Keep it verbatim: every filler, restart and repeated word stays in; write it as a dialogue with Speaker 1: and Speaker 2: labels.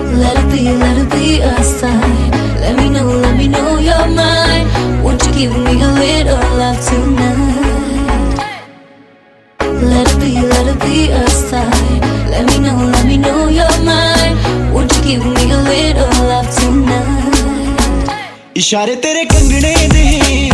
Speaker 1: Let it be, let it be a sign. Let me know, let me know you're mine. Won't you give me a little love tonight? Let it be, let it be a sign. Let me know, let me know you're mine. Won't you give me a little love tonight?
Speaker 2: इशारे तेरे कंगने दे